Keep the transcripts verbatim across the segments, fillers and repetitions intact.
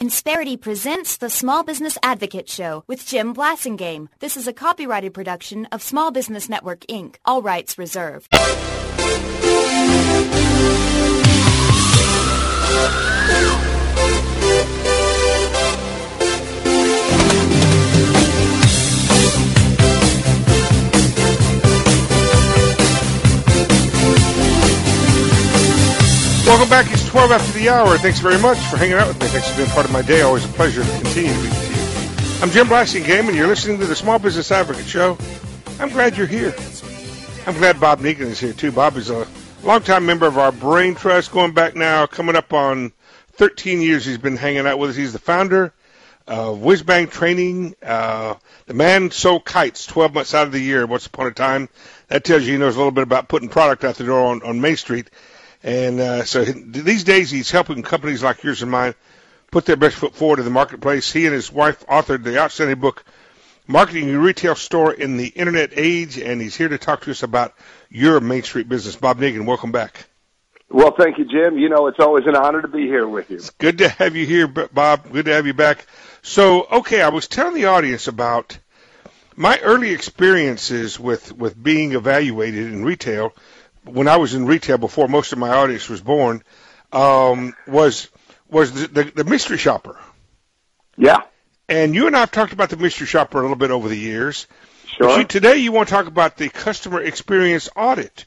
Insperity presents the Small Business Advocate Show with Jim Blasingame. This is a copyrighted production of Small Business Network, Incorporated. All rights reserved. Welcome back. It's twelve after the hour. Thanks very much for hanging out with me. Thanks for being part of my day. Always a pleasure to continue to be with you. I'm Jim Blasingame, and you're listening to the Small Business Advocate Show. I'm glad you're here. I'm glad Bob Negan is here, too. Bob is a longtime member of our Brain Trust, going back now, coming up on thirteen years he's been hanging out with us. He's the founder of Whizbang Training. Uh, the man sold kites twelve months out of the year once upon a time. That tells you he knows a little bit about putting product out the door on, on Main Street. And uh, so these days he's helping companies like yours and mine put their best foot forward in the marketplace. He and his wife authored the outstanding book, Marketing Your Retail Store in the Internet Age, and he's here to talk to us about your Main Street business. Bob Negan, welcome back. Well, thank you, Jim. You know, it's always an honor to be here with you. It's good to have you here, Bob. Good to have you back. So, okay, I was telling the audience about my early experiences with, with being evaluated in retail when I was in retail before most of my audience was born, um, was was the, the, the mystery shopper. Yeah. And you and I have talked about the mystery shopper a little bit over the years. Sure. But you, today you want to talk about the customer experience audit.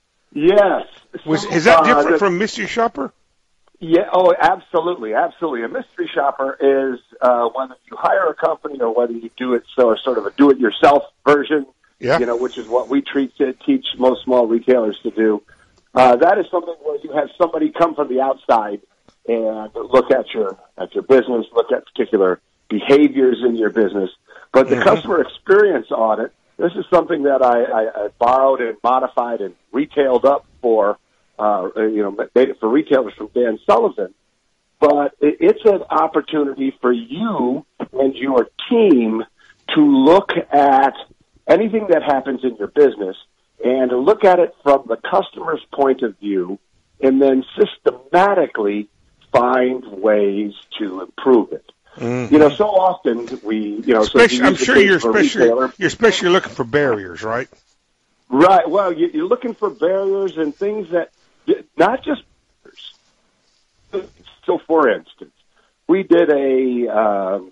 Yes. Was, so, is that different uh, the, from mystery shopper? Yeah. Oh, absolutely, absolutely. A mystery shopper is uh, whether you hire a company or whether you do it so sort of a do-it-yourself version. Yeah. You know, which is what we treat, teach most small retailers to do. Uh, that is something where you have somebody come from the outside and look at your at your business, look at particular behaviors in your business. But the mm-hmm. customer experience audit, this is something that I, I, I borrowed and modified and retailed up for, uh, you know, made it for retailers from Dan Sullivan. But it, it's an opportunity for you and your team to look at anything that happens in your business and to look at it from the customer's point of view and then systematically find ways to improve it. Mm-hmm. You know, so often we, you know, especially, so I'm sure you're especially, retailer, you're especially looking for barriers, right? Right. Well, you're looking for barriers and things that, not just barriers. So, for instance, we did a, um,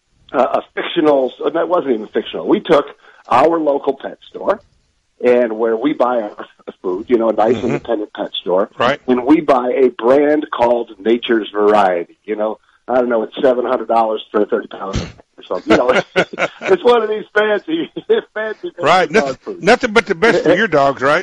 a fictional, that wasn't even fictional. We took our local pet store, and where we buy our food, you know, a nice mm-hmm. independent pet store, right? And we buy a brand called Nature's Variety. You know, I don't know, it's seven hundred dollars for a thirty pounds or something. You know, it's, it's one of these fancy, fancy, right? Dog nothing, food. Nothing but the best for your dogs, right?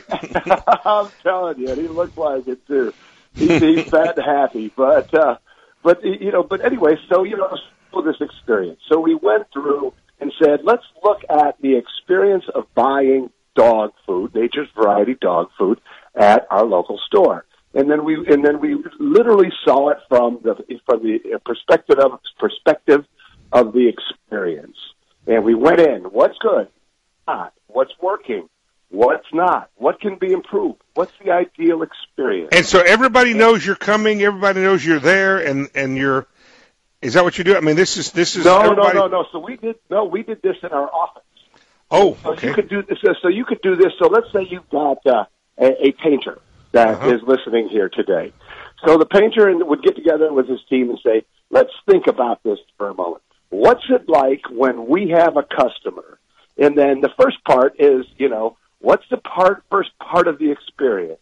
I'm telling you, he looks like it too. He's, he's fat and happy, but uh, but you know, but anyway, so you know, for this experience, so we went through and said, let's look at the experience of buying dog food, Nature's Variety dog food, at our local store. And then we and then we literally saw it from the from the perspective of perspective of the experience. And we went in, what's good, not, what's working, what's not, what can be improved, what's the ideal experience. And so everybody knows you're coming, everybody knows you're there, and and you're. Is that what you do? I mean, this is this is no, everybody... no, no, no. So we did no, we did this in our office. Oh, so okay. You could do this. So you could do this. So let's say you've got uh, a, a painter that uh-huh. is listening here today. So the painter would get together with his team and say, "Let's think about this for a moment. What's it like when we have a customer?" And then the first part is, you know, what's the part first part of the experience?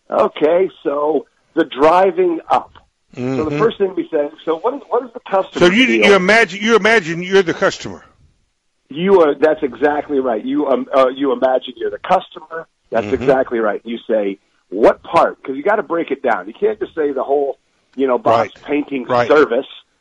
Okay, so the driving up. Mm-hmm. So the first thing we say, so what is what is the customer? So you feel? you imagine you imagine you're the customer. You are. That's exactly right. You um uh, you imagine you're the customer. That's mm-hmm. exactly right. You say what part? Because you got to break it down. You can't just say the whole, you know, Bob's right. painting right. service.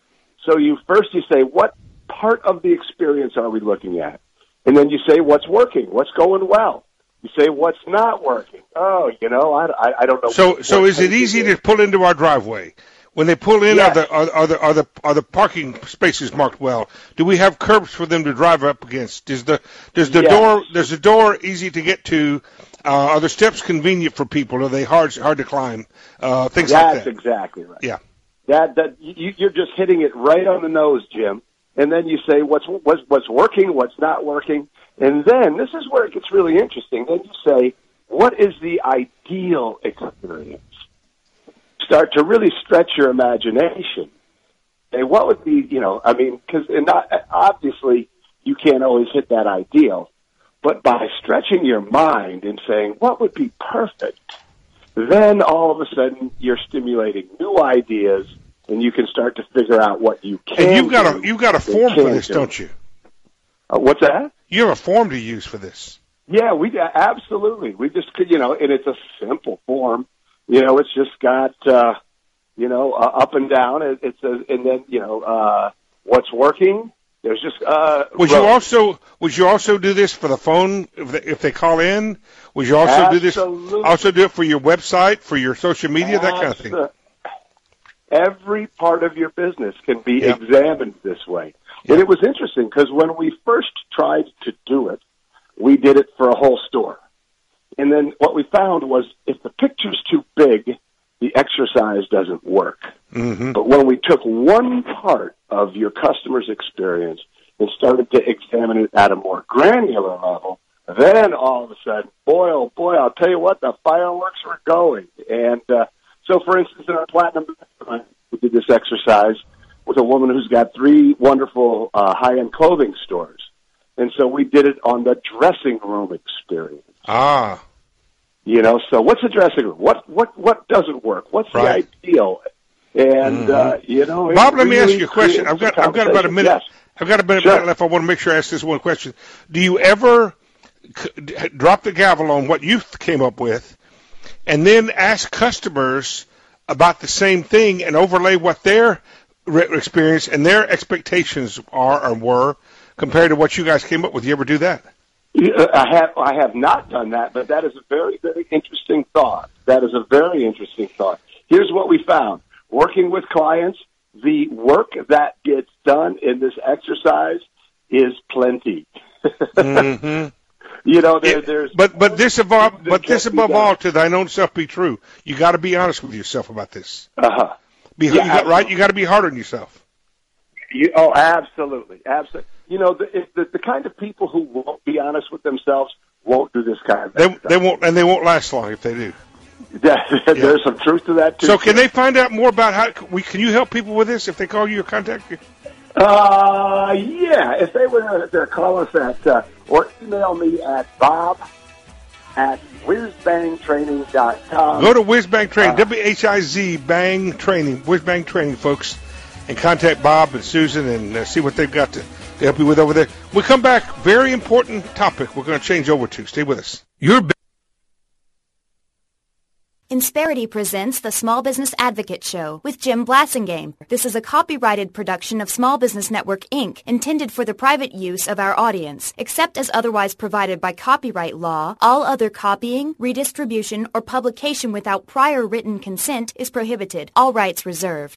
So you first you say what part of the experience are we looking at, and then you say what's working, what's going well. You say what's not working. Oh, you know, I, I, I don't know. So what, so what is it easy is. to pull into our driveway? When they pull in, yes. are, the, are, are, the, are, the, are the parking spaces marked well? Do we have curbs for them to drive up against? Is the does the yes. door does the door easy to get to? Uh, are the steps convenient for people? Are they hard hard to climb? Uh, things That's like that. That's exactly right. Yeah. That that you, you're just hitting it right on the nose, Jim. And then you say what's what's what's working, what's not working, and then this is where it gets really interesting. Then you say, what is the ideal experience? Start to really stretch your imagination. And what would be, you know, I mean, because not obviously you can't always hit that ideal, but by stretching your mind and saying what would be perfect, then all of a sudden you're stimulating new ideas, and you can start to figure out what you can. And you've got do a you've got a form for this, do. don't you? Uh, what's that? You have a form to use for this. Yeah, we absolutely. We just could, you know, and it's a simple form. You know, it's just got, uh, you know, uh, up and down. It, it's a, and then you know, uh, what's working. There's just. Uh, would you also would you also do this for the phone if they, if they call in? Would you also absolutely. do this? Also do it for your website, for your social media, that kind of thing. Every part of your business can be yep. examined this way. Yep. And it was interesting because when we first tried to do it, we did it for a whole store. And then what we found was if the picture's too big, the exercise doesn't work. Mm-hmm. But when we took one part of your customer's experience and started to examine it at a more granular level, then all of a sudden, boy, oh boy, I'll tell you what, the fireworks were going. And uh, so, for instance, in our Platinum, we did this exercise with a woman who's got three wonderful uh, high-end clothing stores. And so we did it on the dressing room experience. Ah. You know, so what's a dressing room? What what what doesn't work? What's right. the ideal? And, mm-hmm. uh, you know... Bob, let me ask you a question. I've got I've got about a minute. Yes. I've got a minute Sure. left. I want to make sure I ask this one question. Do you ever c- drop the gavel on what you came up with and then ask customers about the same thing and overlay what their re- experience and their expectations are or were compared to what you guys came up with? You ever do that? I have I have not done that, but that is a very, very interesting thought. That is a very interesting thought. Here's what we found. Working with clients, the work that gets done in this exercise is plenty. mm-hmm. You know, there, it, there's... But but this above, but this above all, to thine own self be true. You got to be honest with yourself about this. Uh-huh. Be, yeah, you got, right? You got to be hard on yourself. You, oh, absolutely, absolutely. You know, the, the the kind of people who won't be honest with themselves won't do this kind of they, exercise. They won't, and they won't last long if they do. Yeah, there's yeah. some truth to that too. So, can they find out more about how? We, can you help people with this if they call you or contact you? Uh, yeah. If they would uh, call us at uh, or email me at Bob at whiz bang training dot com. Go to Whizbang Training, uh, W H I Z Bang Training, Whizbang Training, folks, and contact Bob and Susan and uh, see what they've got to, to help you with over there. We come back, very important topic we're going to change over to. Stay with us. Your Insperity presents the Small Business Advocate Show with Jim Blasingame. This is a copyrighted production of Small Business Network, Incorporated, intended for the private use of our audience. Except as otherwise provided by copyright law, all other copying, redistribution, or publication without prior written consent is prohibited. All rights reserved.